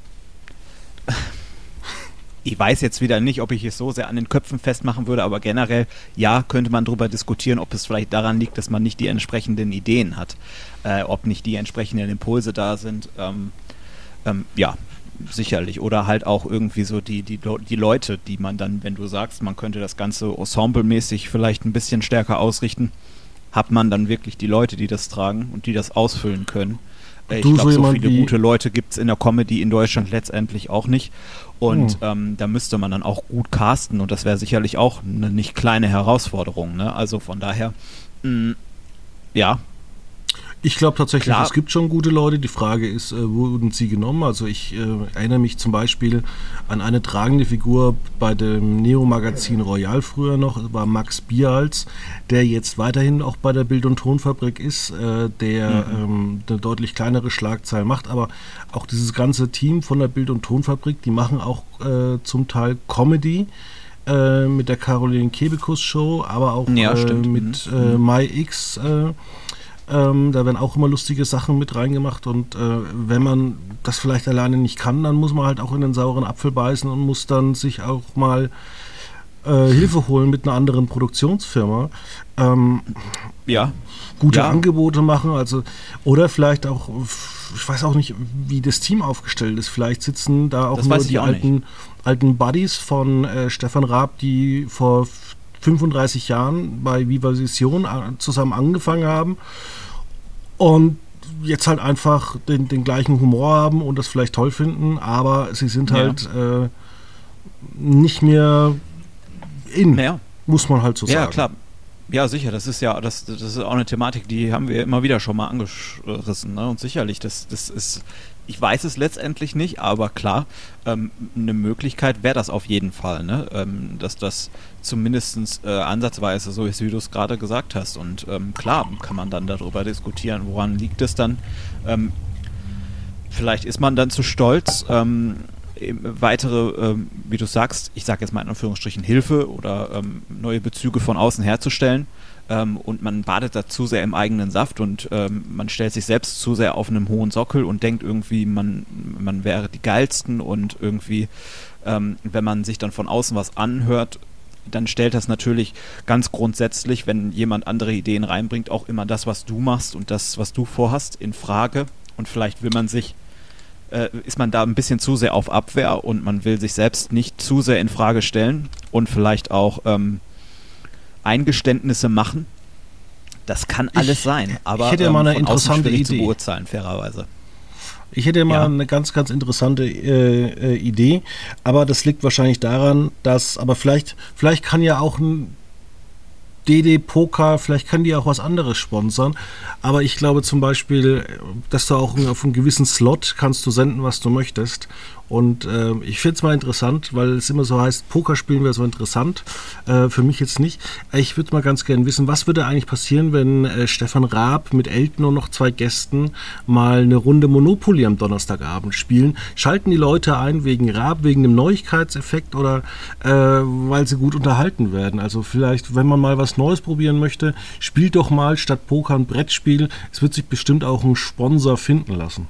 Speaker 2: Ich weiß jetzt wieder nicht, ob ich es so sehr an den Köpfen festmachen würde, aber generell, ja, könnte man darüber diskutieren, ob es vielleicht daran liegt, dass man nicht die entsprechenden Ideen hat, ob nicht die entsprechenden Impulse da sind. Ja, sicherlich. Oder halt auch irgendwie so die Leute, die man dann, wenn du sagst, man könnte das Ganze ensemblemäßig vielleicht ein bisschen stärker ausrichten, hat man dann wirklich die Leute, die das tragen und die das ausfüllen können. Ich glaube, so viele gute Leute gibt es in der Comedy in Deutschland letztendlich auch nicht. Und da müsste man dann auch gut casten, und das wäre sicherlich auch eine nicht kleine Herausforderung, ne? Also von daher, ja.
Speaker 1: Ich glaube tatsächlich, es gibt schon gute Leute. Die Frage ist, wurden sie genommen? Also ich erinnere mich zum Beispiel an eine tragende Figur bei dem Neo-Magazin Royal früher noch, war Max Bierhals, der jetzt weiterhin auch bei der Bild- und Tonfabrik ist, der eine deutlich kleinere Schlagzeile macht, aber auch dieses ganze Team von der Bild- und Tonfabrik, die machen auch zum Teil Comedy, mit der Caroline Kebekus Show, aber auch mit MyX, da werden auch immer lustige Sachen mit reingemacht, und wenn man das vielleicht alleine nicht kann, dann muss man halt auch in den sauren Apfel beißen und muss dann sich auch mal Hilfe holen mit einer anderen Produktionsfirma. Gute Angebote machen, also, oder vielleicht auch, ich weiß auch nicht, wie das Team aufgestellt ist, vielleicht sitzen da auch das nur die alten Buddies von Stefan Raab, die vor 35 Jahren bei Viva Vision zusammen angefangen haben und jetzt halt einfach den gleichen Humor haben und das vielleicht toll finden, aber sie sind halt nicht mehr muss man halt so sagen.
Speaker 2: Ja, klar. Ja, sicher, das ist das ist auch eine Thematik, die haben wir immer wieder schon mal angerissen, ne? Und sicherlich, das ist, ich weiß es letztendlich nicht, aber klar, eine Möglichkeit wäre das auf jeden Fall, ne? Dass das zumindest ansatzweise so ist, wie du es gerade gesagt hast. Und klar, kann man dann darüber diskutieren, woran liegt es dann. Vielleicht ist man dann zu stolz, weitere, wie du sagst, ich sage jetzt mal in Anführungsstrichen Hilfe oder neue Bezüge von außen herzustellen, und man badet da zu sehr im eigenen Saft und man stellt sich selbst zu sehr auf einem hohen Sockel und denkt irgendwie, man wäre die Geilsten, und irgendwie, wenn man sich dann von außen was anhört, dann stellt das natürlich ganz grundsätzlich, wenn jemand andere Ideen reinbringt, auch immer das, was du machst und das, was du vorhast, in Frage, und vielleicht will man sich ist man da ein bisschen zu sehr auf Abwehr und man will sich selbst nicht zu sehr in Frage stellen und vielleicht auch Eingeständnisse machen. Das kann alles sein, aber
Speaker 1: ich hätte ja mal eine
Speaker 2: von außen
Speaker 1: interessante
Speaker 2: schwierig
Speaker 1: Idee
Speaker 2: zu beurteilen, fairerweise.
Speaker 1: Ich hätte mal eine ganz, ganz interessante Idee, aber das liegt wahrscheinlich daran, aber vielleicht kann ja auch ein DD Poker, vielleicht kann die auch was anderes sponsern, aber ich glaube zum Beispiel, dass du auch auf einen gewissen Slot kannst du senden, was du möchtest, und ich finde es mal interessant, weil es immer so heißt, Poker spielen wäre so interessant, für mich jetzt nicht. Ich würde mal ganz gerne wissen, was würde eigentlich passieren, wenn Stefan Raab mit Elton und noch 2 Gästen mal eine Runde Monopoly am Donnerstagabend spielen? Schalten die Leute ein wegen Raab, wegen dem Neuigkeitseffekt oder weil sie gut unterhalten werden? Also vielleicht, wenn man mal was Neues probieren möchte, spielt doch mal statt Poker ein Brettspiel. Es wird sich bestimmt auch ein Sponsor finden lassen.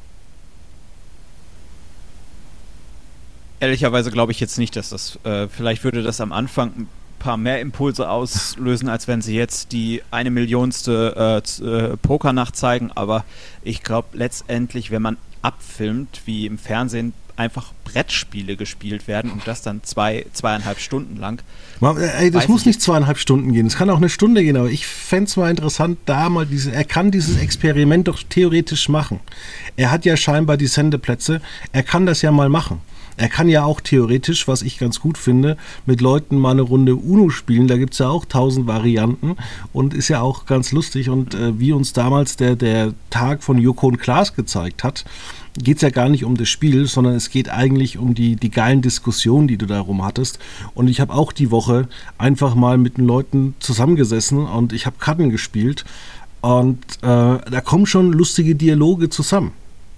Speaker 2: Ehrlicherweise glaube ich jetzt nicht, dass das, vielleicht würde das am Anfang ein paar mehr Impulse auslösen, als wenn sie jetzt die 1 Millionste Pokernacht zeigen, aber ich glaube letztendlich, wenn man abfilmt, wie im Fernsehen einfach Brettspiele gespielt werden und das dann 2,5 Stunden lang.
Speaker 1: Das muss nicht 2,5 Stunden gehen, es kann auch eine Stunde gehen, aber ich fände es mal interessant, er kann dieses Experiment doch theoretisch machen. Er hat ja scheinbar die Sendeplätze, er kann das ja mal machen. Er kann ja auch theoretisch, was ich ganz gut finde, mit Leuten mal eine Runde Uno spielen. Da gibt es ja auch 1000 Varianten und ist ja auch ganz lustig. Und wie uns damals der Tag von Joko und Klaas gezeigt hat, geht es ja gar nicht um das Spiel, sondern es geht eigentlich um die geilen Diskussionen, die du darum hattest. Und ich habe auch die Woche einfach mal mit den Leuten zusammengesessen und ich habe Karten gespielt. Und da kommen schon lustige Dialoge zusammen.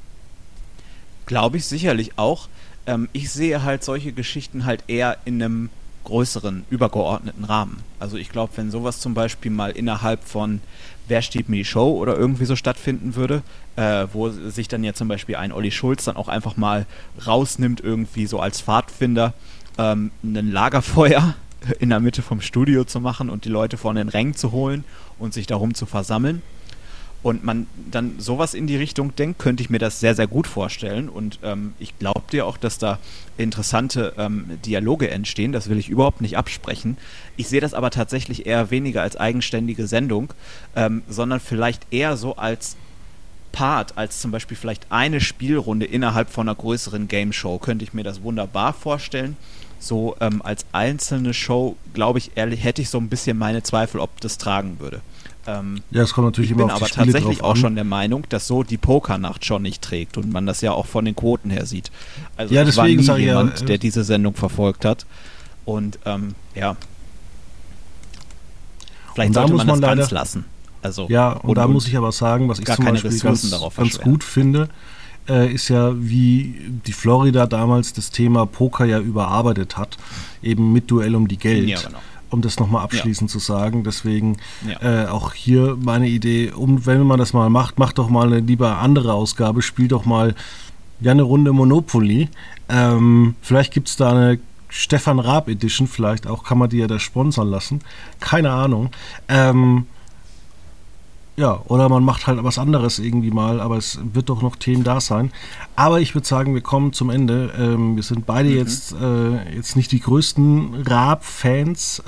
Speaker 2: Glaube ich sicherlich auch. Ich sehe halt solche Geschichten halt eher in einem größeren, übergeordneten Rahmen. Also ich glaube, wenn sowas zum Beispiel mal innerhalb von Wer stiehlt mir die Show oder irgendwie so stattfinden würde, wo sich dann ja zum Beispiel ein Olli Schulz dann auch einfach mal rausnimmt, irgendwie so als Pfadfinder, ein Lagerfeuer in der Mitte vom Studio zu machen und die Leute von den Rängen zu holen und sich darum zu versammeln. Und man dann sowas in die Richtung denkt, könnte ich mir das sehr, sehr gut vorstellen. Und ich glaube dir auch, dass da interessante Dialoge entstehen. Das will ich überhaupt nicht absprechen. Ich sehe das aber tatsächlich eher weniger als eigenständige Sendung, sondern vielleicht eher so als Part, als zum Beispiel vielleicht eine Spielrunde innerhalb von einer größeren Game-Show. Könnte ich mir das wunderbar vorstellen. So als einzelne Show, glaube ich, ehrlich, hätte ich so ein bisschen meine Zweifel, ob das tragen würde.
Speaker 1: Ja, es kommt natürlich immer auf die Spiele drauf an. Ich bin aber tatsächlich
Speaker 2: auch schon der Meinung, dass so die Pokernacht schon nicht trägt und man das ja auch von den Quoten her sieht. Also
Speaker 1: ja,
Speaker 2: ich war nie
Speaker 1: jemand,
Speaker 2: der diese Sendung verfolgt hat. Und ja, vielleicht sollte man das ganz lassen. Also,
Speaker 1: ja, und da muss ich aber sagen, was ich zum Beispiel ganz gut finde, ist ja, wie die Florida damals das Thema Poker ja überarbeitet hat, eben mit Duell um die Geld. Ja, genau. Um das nochmal abschließend zu sagen. Deswegen auch hier meine Idee, wenn man das mal macht doch mal eine lieber andere Ausgabe, spiel doch mal eine Runde Monopoly. Vielleicht gibt es da eine Stefan Raab Edition, vielleicht auch, kann man die ja da sponsern lassen. Keine Ahnung. Ja, oder man macht halt was anderes irgendwie mal, aber es wird doch noch Themen da sein. Aber ich würde sagen, wir kommen zum Ende. Wir sind beide jetzt nicht die größten Raab-Fans.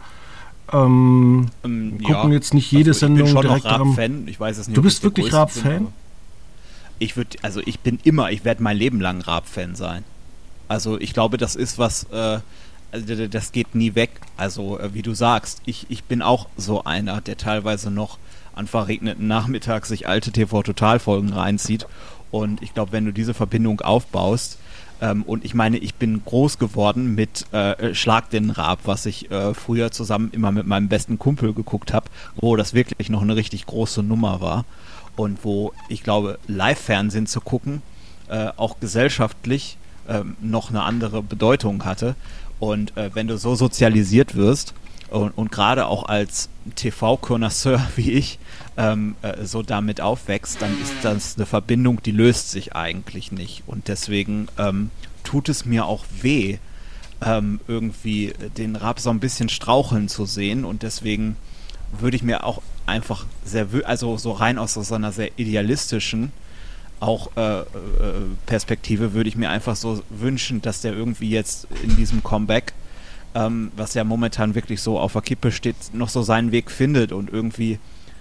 Speaker 1: Gucken jetzt nicht jede Sendung
Speaker 2: ich bin schon
Speaker 1: direkt
Speaker 2: noch Raab-Fan. Ich weiß es nicht.
Speaker 1: Du bist wirklich Raab-Fan?
Speaker 2: Ich werde mein Leben lang Raab-Fan sein. Also ich glaube, das ist was, also das geht nie weg. Also wie du sagst, ich bin auch so einer, der teilweise noch an verregneten Nachmittag sich alte TV-Total-Folgen reinzieht. Und ich glaube, wenn du diese Verbindung aufbaust, und ich meine, ich bin groß geworden mit Schlag den Raab, was ich früher zusammen immer mit meinem besten Kumpel geguckt habe, wo das wirklich noch eine richtig große Nummer war. Und wo, ich glaube, Live-Fernsehen zu gucken, auch gesellschaftlich noch eine andere Bedeutung hatte. Und wenn du so sozialisiert wirst und gerade auch als TV-Connoisseur wie ich so damit aufwächst, dann ist das eine Verbindung, die löst sich eigentlich nicht. Und deswegen tut es mir auch weh, irgendwie den Raab so ein bisschen straucheln zu sehen. Und deswegen würde ich mir auch einfach also so rein aus so einer sehr idealistischen auch Perspektive würde ich mir einfach so wünschen, dass der irgendwie jetzt in diesem Comeback, was ja momentan wirklich so auf der Kippe steht, noch so seinen Weg findet und irgendwie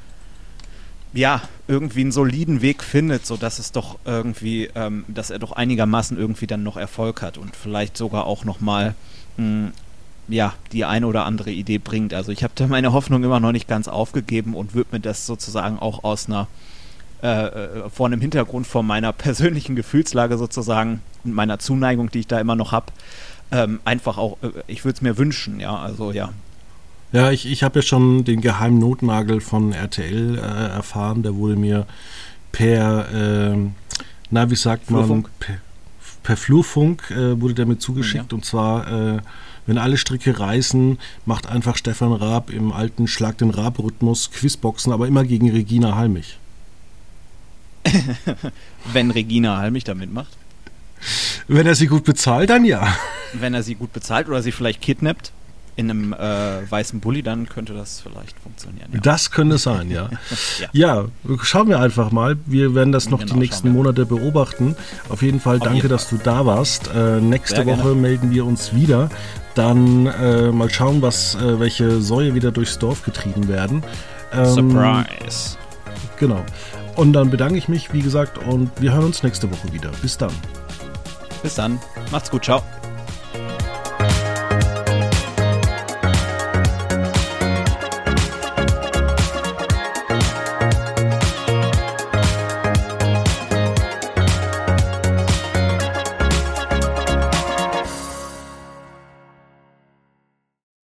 Speaker 2: einen soliden Weg findet, sodass es doch irgendwie, dass er doch einigermaßen irgendwie dann noch Erfolg hat und vielleicht sogar auch nochmal die eine oder andere Idee bringt. Also ich habe da meine Hoffnung immer noch nicht ganz aufgegeben und würde mir das sozusagen auch aus einer vor einem Hintergrund von meiner persönlichen Gefühlslage sozusagen und meiner Zuneigung, die ich da immer noch habe, einfach auch, ich würde es mir wünschen, also ja.
Speaker 1: Ja, ich habe ja schon den geheimen Notnagel von RTL erfahren, der wurde mir per, wie sagt man, per Flurfunk wurde der mir zugeschickt, und zwar, wenn alle Stricke reißen, macht einfach Stefan Raab im alten Schlag den Raab-Rhythmus Quizboxen, aber immer gegen Regina Halmich.
Speaker 2: Wenn Regina Halmich da mitmacht?
Speaker 1: Wenn er sie gut bezahlt, dann ja.
Speaker 2: Wenn er sie gut bezahlt oder sie vielleicht kidnappt in einem weißen Bulli, dann könnte das vielleicht funktionieren. Ja.
Speaker 1: Das könnte sein, ja. Ja, schauen wir einfach mal. Wir werden das noch die nächsten Monate beobachten. Auf jeden Fall danke, dass du da warst. Nächste Woche melden wir uns wieder. Dann mal schauen, welche Säue wieder durchs Dorf getrieben werden.
Speaker 2: Surprise.
Speaker 1: Genau. Und dann bedanke ich mich, wie gesagt, und wir hören uns nächste Woche wieder. Bis dann.
Speaker 2: Bis dann. Macht's gut. Ciao.